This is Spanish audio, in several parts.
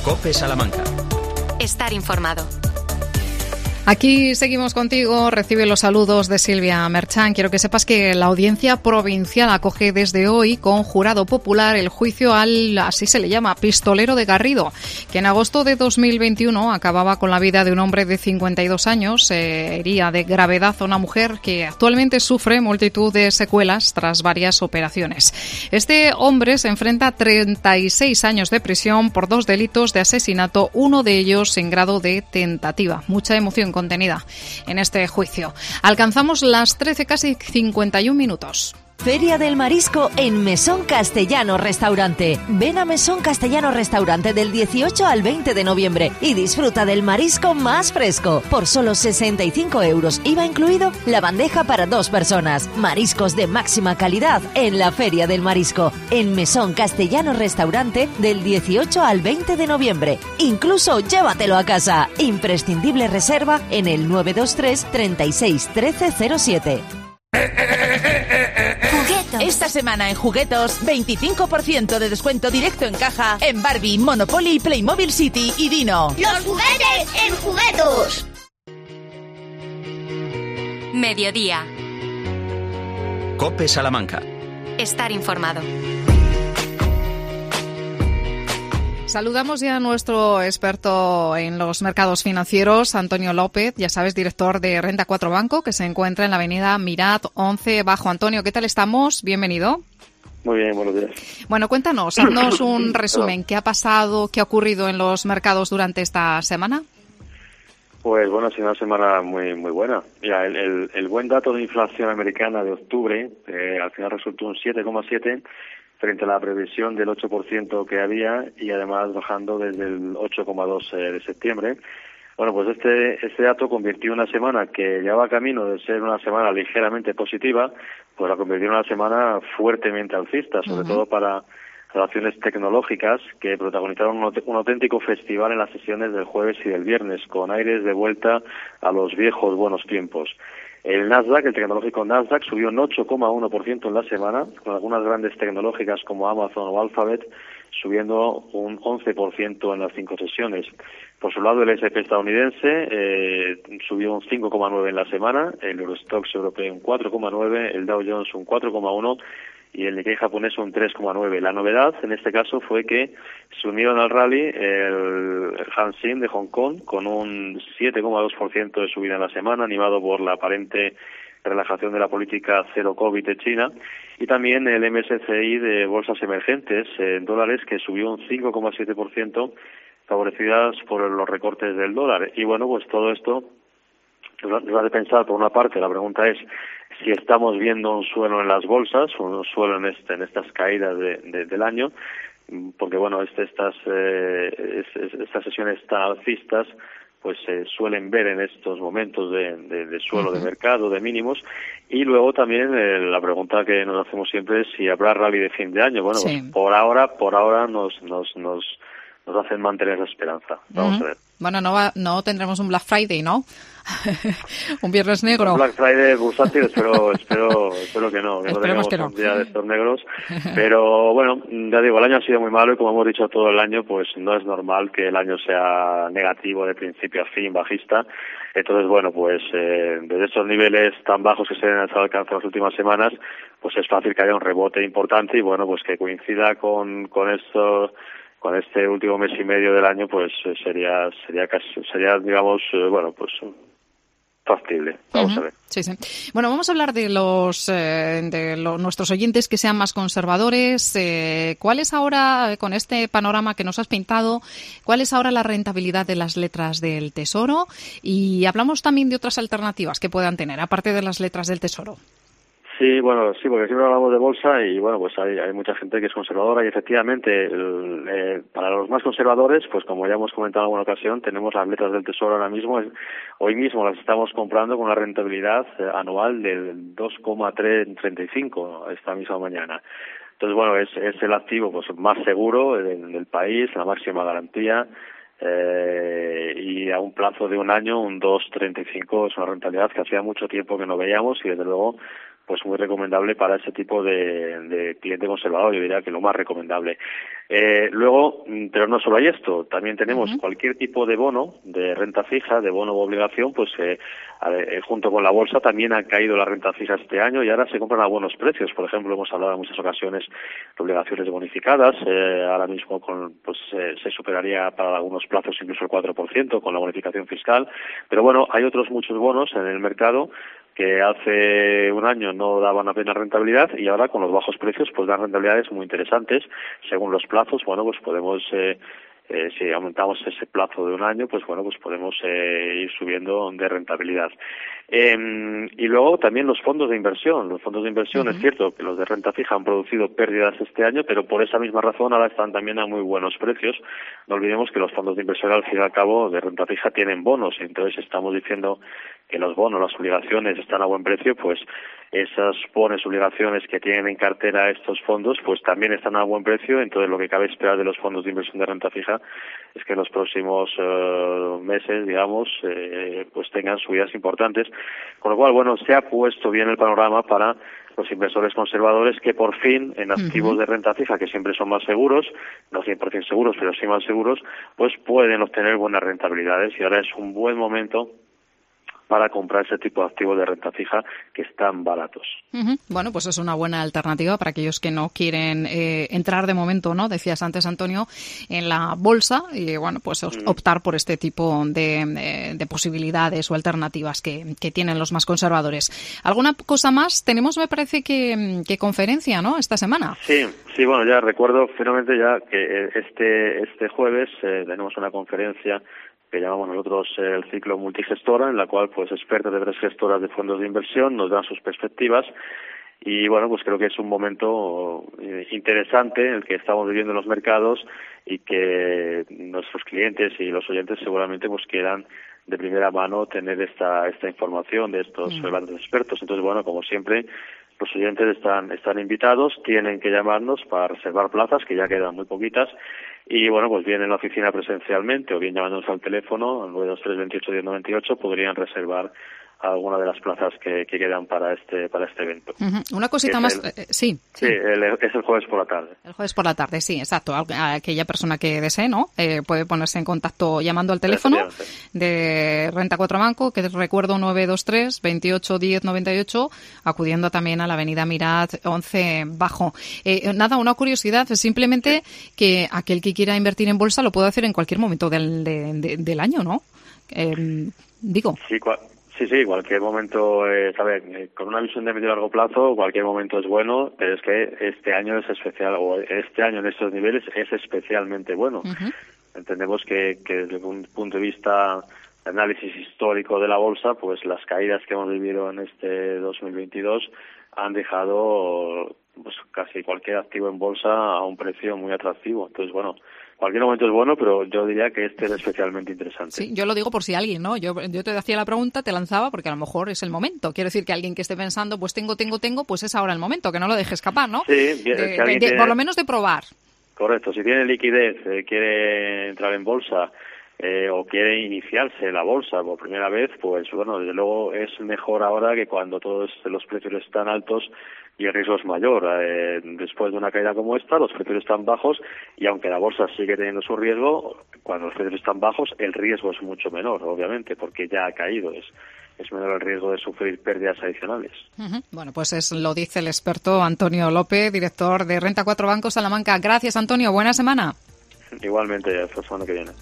COPE Salamanca. Estar informado. Aquí seguimos contigo, recibe los saludos de Silvia Merchán. Quiero que sepas que la Audiencia Provincial acoge desde hoy con jurado popular el juicio al, así se le llama, pistolero de Garrido, que en agosto de 2021 acababa con la vida de un hombre de 52 años, hería de gravedad a una mujer que actualmente sufre multitud de secuelas tras varias operaciones. Este hombre se enfrenta a 36 años de prisión por 2 delitos de asesinato, uno de ellos en grado de tentativa. Mucha emoción contenida en este juicio. Alcanzamos las 13, casi 51 minutos. Feria del Marisco en Mesón Castellano Restaurante. Ven a Mesón Castellano Restaurante del 18 al 20 de noviembre y disfruta del marisco más fresco. Por solo 65 €, IVA incluido, la bandeja para 2 personas. Mariscos de máxima calidad en la Feria del Marisco. En Mesón Castellano Restaurante del 18 al 20 de noviembre. Incluso llévatelo a casa. Imprescindible reserva en el 923 36 13 07. Esta semana en Juguetos, 25% de descuento directo en caja en Barbie, Monopoly, Playmobil City y Dino. ¡Los juguetes en Juguetos! Mediodía. COPE Salamanca. Estar informado. Saludamos ya a nuestro experto en los mercados financieros, Antonio López, ya sabes, director de Renta 4 Banco, que se encuentra en la avenida Mirat 11 Bajo. Antonio, ¿qué tal estamos? Bienvenido. Muy bien, buenos días. Bueno, cuéntanos, haznos un resumen. ¿Qué ha pasado, qué ha ocurrido en los mercados durante esta semana? Pues bueno, ha sido una semana muy buena. Mira, el buen dato de inflación americana de octubre, al final resultó un 7,7 frente a la previsión del 8% que había y además bajando desde el 8,2 de septiembre. Bueno, pues este dato convirtió una semana que llevaba camino de ser una semana ligeramente positiva, pues la convirtió en una semana fuertemente alcista, sobre todo para relaciones tecnológicas que protagonizaron un auténtico festival en las sesiones del jueves y del viernes, con aires de vuelta a los viejos buenos tiempos. El Nasdaq, el tecnológico Nasdaq, subió un 8,1% en la semana, con algunas grandes tecnológicas como Amazon o Alphabet subiendo un 11% en las 5 sesiones. Por su lado, el S&P estadounidense subió un 5,9% en la semana, el Eurostoxx europeo un 4,9%, el Dow Jones un 4,1% y el Nikkei japonés un 3,9%. La novedad en este caso fue que se unieron al rally el Hang Seng de Hong Kong con un 7,2% de subida en la semana, animado por la aparente relajación de la política cero COVID de China, y también el MSCI de bolsas emergentes en dólares, que subió un 5,7%, favorecidas por los recortes del dólar. Y bueno, pues todo esto nos hace pensar, por una parte, la pregunta es si estamos viendo un suelo en las bolsas, un suelo en estas caídas del año, porque bueno, estas sesiones tan alcistas pues se suelen ver en estos momentos de suelo de mercado, de mínimos. Y luego también la pregunta que nos hacemos siempre es si habrá rally de fin de año. Bueno, pues por ahora nos hacen mantener esa esperanza. Vamos a ver. Bueno, no tendremos un Black Friday, ¿no? Un viernes negro. Un Black Friday bursátil, espero que no tengamos un día de estos negros. Pero bueno, ya digo, el año ha sido muy malo y como hemos dicho todo el año, pues no es normal que el año sea negativo de principio a fin, bajista. Entonces, bueno, pues desde estos niveles tan bajos que se han alcanzado las últimas semanas, pues es fácil que haya un rebote importante y bueno, pues que coincida con esto. Con este último mes y medio del año, pues sería digamos, bueno, pues factible. Vamos a ver. Sí. Bueno, vamos a hablar de nuestros oyentes que sean más conservadores. ¿Cuál es ahora, con este panorama que nos has pintado, cuál es ahora la rentabilidad de las letras del Tesoro? Y hablamos también de otras alternativas que puedan tener, aparte de las letras del Tesoro. Sí, bueno, sí, porque siempre hablamos de bolsa y bueno, pues hay mucha gente que es conservadora y efectivamente para los más conservadores, pues como ya hemos comentado en alguna ocasión, tenemos las letras del Tesoro ahora mismo, hoy mismo las estamos comprando con una rentabilidad anual del 2,35 esta misma mañana. Entonces, bueno, es el activo pues más seguro del país, la máxima garantía. Y a un plazo de un año, un 2,35 es una rentabilidad que hacía mucho tiempo que no veíamos y desde luego pues muy recomendable para ese tipo de cliente conservador, yo diría que lo más recomendable. Luego, pero no solo hay esto, también tenemos cualquier tipo de bono, de renta fija, de bono o obligación, pues junto con la bolsa también ha caído la renta fija este año y ahora se compran a buenos precios. Por ejemplo, hemos hablado en muchas ocasiones de obligaciones bonificadas, ahora mismo se superaría para algunos plazos incluso el 4% con la bonificación fiscal, pero bueno, hay otros muchos bonos en el mercado que hace un año no daban apenas rentabilidad y ahora con los bajos precios pues dan rentabilidades muy interesantes según los plazos. Bueno, pues podemos si aumentamos ese plazo de un año, pues bueno, pues podemos ir subiendo de rentabilidad. Y luego también los fondos de inversión. Los fondos de inversión, es cierto que los de renta fija han producido pérdidas este año, pero por esa misma razón ahora están también a muy buenos precios. No olvidemos que los fondos de inversión al fin y al cabo de renta fija tienen bonos, entonces estamos diciendo que los bonos, las obligaciones están a buen precio, pues esas bonos, obligaciones que tienen en cartera estos fondos, pues también están a buen precio. Entonces lo que cabe esperar de los fondos de inversión de renta fija es que en los próximos meses, digamos, pues tengan subidas importantes. Con lo cual, bueno, se ha puesto bien el panorama para los inversores conservadores que por fin en activos de renta fija, que siempre son más seguros, no 100% seguros, pero sí más seguros, pues pueden obtener buenas rentabilidades y ahora es un buen momento para comprar ese tipo de activos de renta fija que están baratos. Bueno, pues es una buena alternativa para aquellos que no quieren entrar de momento, ¿no? Decías antes, Antonio, en la bolsa y, bueno, pues optar por este tipo de posibilidades o alternativas que tienen los más conservadores. ¿Alguna cosa más? Tenemos, me parece, que conferencia, ¿no?, esta semana. Sí, bueno, ya recuerdo finalmente ya que este jueves tenemos una conferencia que llamamos nosotros el ciclo multigestora, en la cual pues expertos de 3 gestoras de fondos de inversión nos dan sus perspectivas y bueno, pues creo que es un momento interesante en el que estamos viviendo en los mercados y que nuestros clientes y los oyentes seguramente pues quieran de primera mano tener esta información de estos grandes expertos. Entonces, bueno, como siempre, los oyentes están invitados, tienen que llamarnos para reservar plazas, que ya quedan muy poquitas, y bueno, pues bien en la oficina presencialmente o bien llamándonos al teléfono, al 923 28 10 98, podrían reservar alguna de las plazas que quedan para este evento. Una cosita más, sí. Es el jueves por la tarde. El jueves por la tarde, sí, exacto. Aquella persona que desee, ¿no?, puede ponerse en contacto llamando al teléfono de Renta 4 Banco, que recuerdo 923 28 10 98, acudiendo también a la avenida Mirat 11 Bajo. Nada, una curiosidad, simplemente que aquel que quiera invertir en bolsa lo puede hacer en cualquier momento del año, ¿no? Digo. Sí, cualquier momento, con una visión de medio y largo plazo, cualquier momento es bueno, pero es que este año es especial, o este año en estos niveles es especialmente bueno. Entendemos que desde un punto de vista de análisis histórico de la bolsa, pues las caídas que hemos vivido en este 2022 han dejado pues casi cualquier activo en bolsa a un precio muy atractivo. Entonces, bueno, cualquier momento es bueno, pero yo diría que este es especialmente interesante. Sí, yo lo digo por si alguien, ¿no? Yo te hacía la pregunta, te lanzaba, porque a lo mejor es el momento. Quiero decir que alguien que esté pensando, pues tengo, pues es ahora el momento, que no lo deje escapar, ¿no? Sí, por lo menos de probar. Correcto, si tiene liquidez, quiere entrar en bolsa o quiere iniciarse en la bolsa por primera vez, pues bueno, desde luego es mejor ahora que cuando todos los precios están altos y el riesgo es mayor. Después de una caída como esta, los precios están bajos y aunque la bolsa sigue teniendo su riesgo, cuando los precios están bajos, el riesgo es mucho menor, obviamente, porque ya ha caído. Es menor el riesgo de sufrir pérdidas adicionales. Bueno, pues lo dice el experto Antonio López, director de Renta 4 Banco Salamanca. Gracias, Antonio. Buena semana. Igualmente, hasta la semana que viene.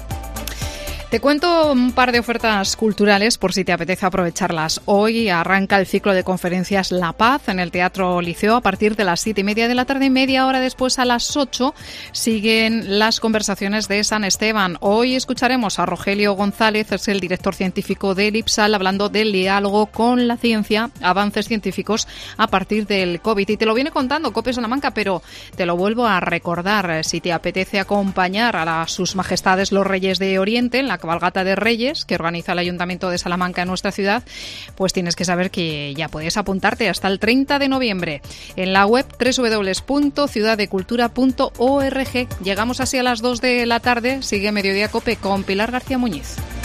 Te cuento un par de ofertas culturales por si te apetece aprovecharlas. Hoy arranca el ciclo de conferencias La Paz en el Teatro Liceo a partir de las 7:30 de la tarde y media hora después a las 8 siguen las conversaciones de San Esteban. Hoy escucharemos a Rogelio González, es el director científico del IPSAL, hablando del diálogo con la ciencia, avances científicos a partir del COVID. Y te lo viene contando COPE Salamanca, pero te lo vuelvo a recordar. Si te apetece acompañar a sus majestades los Reyes de Oriente en la cabalgata de Reyes que organiza el Ayuntamiento de Salamanca en nuestra ciudad, pues tienes que saber que ya puedes apuntarte hasta el 30 de noviembre en la web www.ciudaddecultura.org. Llegamos así a las 2 de la tarde. Sigue Mediodía COPE con Pilar García Muñiz.